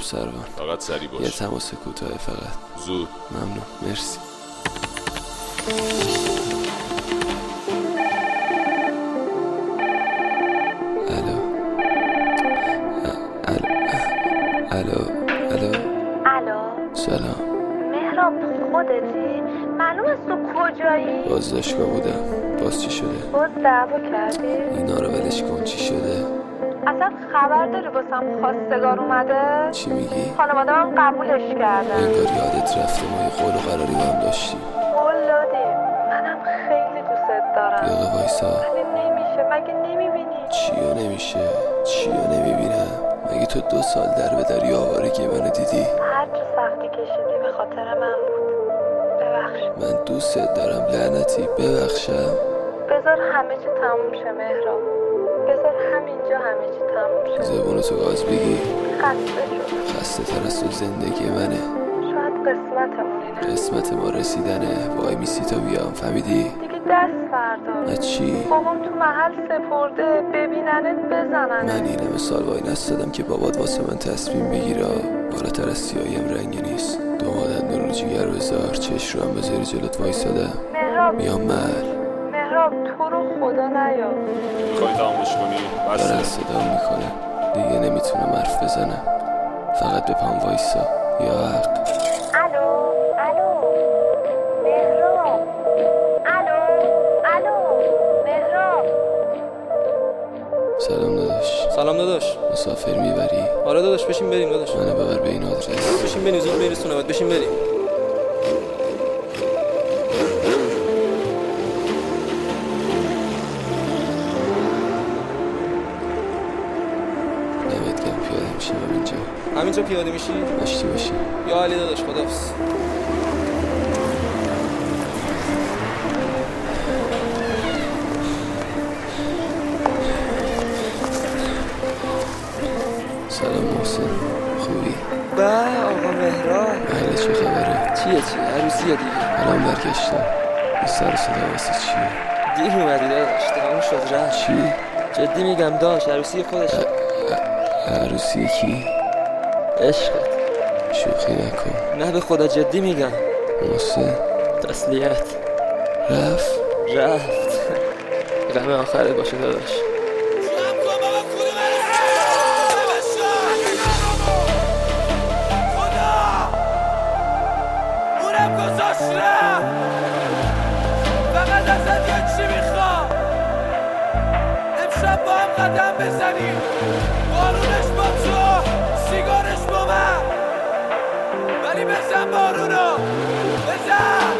سروان. فقط سری باش. یه تماس کوتاه فقط. زود. ممنون. مرسی. الو. سلام. مهراب خودتی؟ معلوم است تو کجایی؟ بازداشتگاه بودم. باز چی شده؟ باز دعوا کردی؟ اینا رو ولش کن. چی شده؟ اصلا خبر داری واسم خواستگار اومده؟ چی میگی؟ خانواده من قبولش کردن. انگار یادت رفته ما یه قول و قراری با هم داشتیم. قول دادیم. منم خیلی دوست دارم. یاقه وایسا. ولی نمیشه. مگه نمیبینی؟ چیو نمیشه؟ چیو نمیبینم؟ مگه تو 2 سال در به در آوارگی منو دیدی؟ هر چه سختی کشیدی به خاطر من بود. ببخش. من دوستت دارم لعنتی. ببخشم. بذار همه چی تموم شه مهراب. بذار همینجا همه چی تموم شه. زبونتو گاز بگی. خسته شدم. خسته تر از تو زندگی منه. شاید قسمتمون اینه. قسمت ما رسیدنه. وای میسی تا بیام. فهمیدی؟ دیگه دست بردار. از چی؟ بابام تو محل سپرده. ببیننت بزنن. من این همه سال وای نستادم که بابات واسه من تصمیم بگیره. بالاتر از سیاهیم رنگی نیست. دومادن نور جیگر بذار. چش رو هم بذاری جلوت وایسادم. مهراب. میام مهراب تو رو خدا نیا. میخوای تمامش کنی؟ دارن بسه. صدا میکنه. دیگه نمیتونم حرف بزنم. فقط به پام وایسا. یا حق. الو مهراب. الو مهراب. سلام داداش. سلام داداش. مسافر میبری؟ آره داداش بشین بریم داداش. منو ببر به این آدرس. بشین بریم زود برسونمت. بشین بریم. نمید گم پیاده میشم همینجا پیاده میشی؟ مشتی باشی. یا علی داداش خداحافظ. سلام محسن. خوبی؟ به آقا مهران. بله چه خبره؟ چیه عروسیه دیگه. الان برگشتم. این سر صدا واسه چیه؟ دیر اومدی داداش. تمام شد رفت. چی؟ جدی میگم داش عروسی خودشه. عروسی کی؟ عشقت. شوخی نکن. نه به خدا جدی میگم. محسن تسلیت. رفت. غم آخرت باشه داداش. فقط ازت یه چی میخوام. امشب با هم قدم بزنیم. بارونش با تو، سیگارش با من. ولی بزن بارونو. بزن.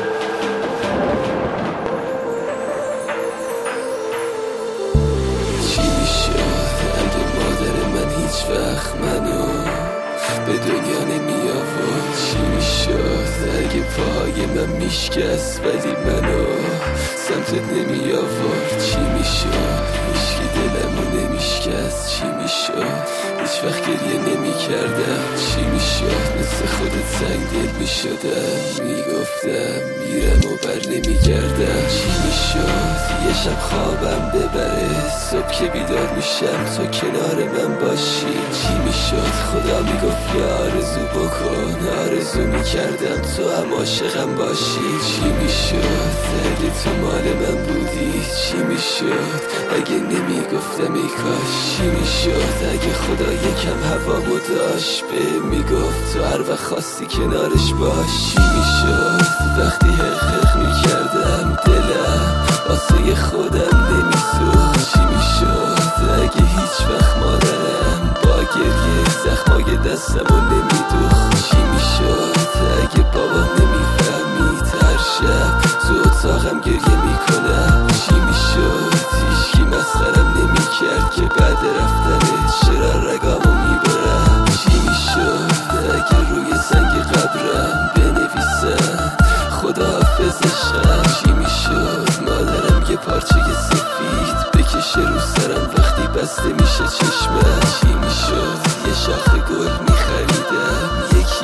چی میشد اگه مادر من هیچ وقت منو به دنیا نمی آورد؟ چی میشد اگه پاهای من میشکست ولی منو سمتت نمی آورد؟ چی میشد هیچکی دلمو نمیشکست؟ چی میشد هیچ وقت گریه نمی کردم؟ چی میشد مثل خودت سنگ دل میشدم؟ میگفتم میرم و بر نمیگردم. چی میشد یه شب خوابم ببره صبح که بیدار میشم تو کنار من باشی؟ چی میشد خدا میگفت یا آرزو بکن؟ آرزو میکردم تو هم عاشقم باشی. چی میشد اگه تو مال من بودی؟ چی میشد اگه نمیگفتم ای کاش؟ چی میشد اگه خدا یکم هوامو داشت به میگفت تو هر وقت خواستی کنارش باش؟ چی میشد وقتی حق میکردم دلم واسه خودم نمیسوخت؟ چی میشد اگه هیچ وقت مادرم با گریه زخمای دستمو نمیدوخت؟ چی میشد اگه بابا نمیفهمید هر شب تو اتاقم گریه میکنم؟ چی میشد هیچکی مسخرم نمیکرد که بعد رفتنه چرا رگامو میبرم؟ چی میشد اگه روی سنگ قبرم بنویسن خداحافظشم؟ چی میشد مادرم یه پارچه سفید بکشه رو سرم وقتی بسته میشه چشمم؟ چی میشد یه شاخه گل میخریدم یکی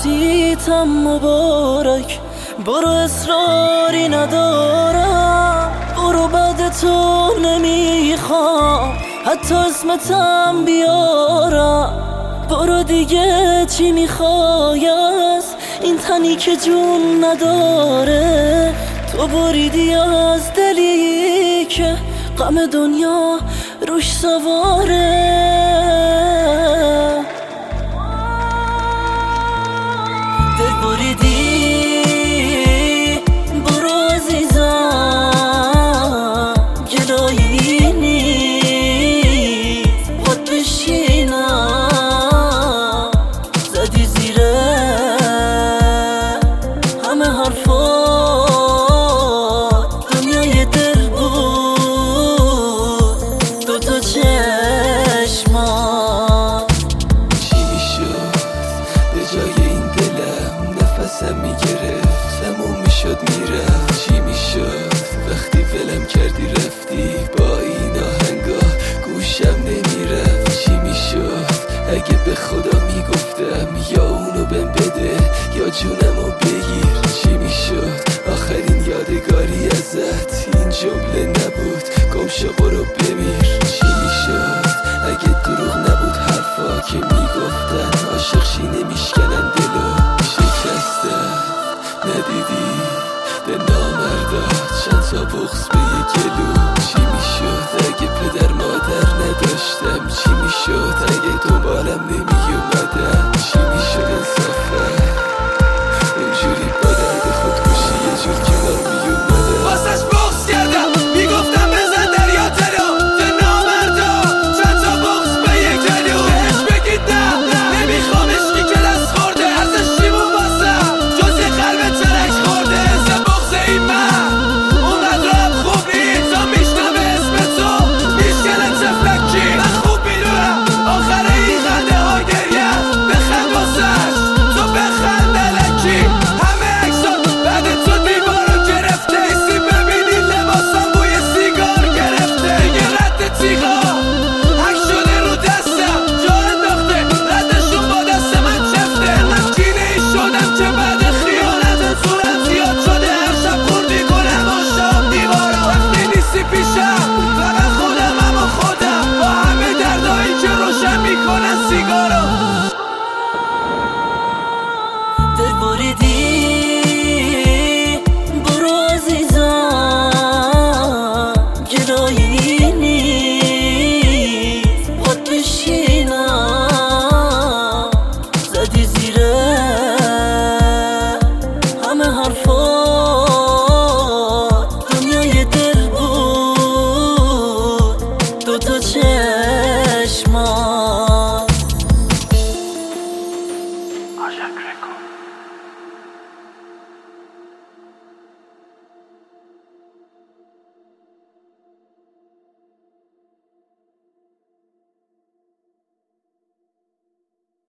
عروسیتم مبارک، برو اصراری ندارم، برو بعد تو نمیخوام حتی اسمتم بیارم. برو دیگه چی میخوای از این تنی که جون نداره؟ تو بریدی از دلی که غم دنیا روش سواره. دل بریدی برو عزیزم، گلایی نیست خود بشینم، زدی زیره همه حرفات، دنیای دل بود دوتا چشمات. چی میشد به جای این دلم نفسم میگرفت تموم میشد میرفت؟ چی میشد وقتی ولم کردی رفتی با این آهنگا گوشم نمیرفت؟ چی میشد اگه به خدا میگفتم یا اونو بهم بده یا جونمو بگیر؟ چی میشد آخرین یادگاری ازت این جمله نبود گم شو برو بمیر؟ چی میشد اگه دروغ نبود حرفا که میگفتن عاشق شی نمیشکنن دلو شکستن؟ ندیدی به نامردات چند تا بغض به یک گلو؟ چی میشد اگه پدر مادر نداشتم؟ چی میشد اگه دنبالم نمیومدن؟ چی میشد انصافا اونجوری با درد خودکشی یه جور کنار میومدن؟ واسش بغض کردم میگفتم بزن دریا تلو به نامردا چند تا بغض به یک گلو. بهش بگید نه نمیخوامش که کلاس خورده، ازش چیمون واسم جز یه قلب ترک خورده. سه بغض این من اونقدر هم خوب نیست، تا میشنوه اسم تو میشکنه تفلکی. من خوب میدونم آخر این خنده ها گریه بخند واسش تو بخند الکی. همه عکسات بعد تو دیوارو گرفته، ایسی ببینی لباسم بوی سیگار گرفته. دیگه رد تیغا حک شده رو دستم جا انداخته، ردشون با دست من چفته. من کینه ای شدم که بعد خیانت زورم زیاد شده، هر شب خوردی کنم آشام دیوارا. وقتی نیستی پیشم فقط خودم و خودم با همه دردایی که روشن میکنن سیگار.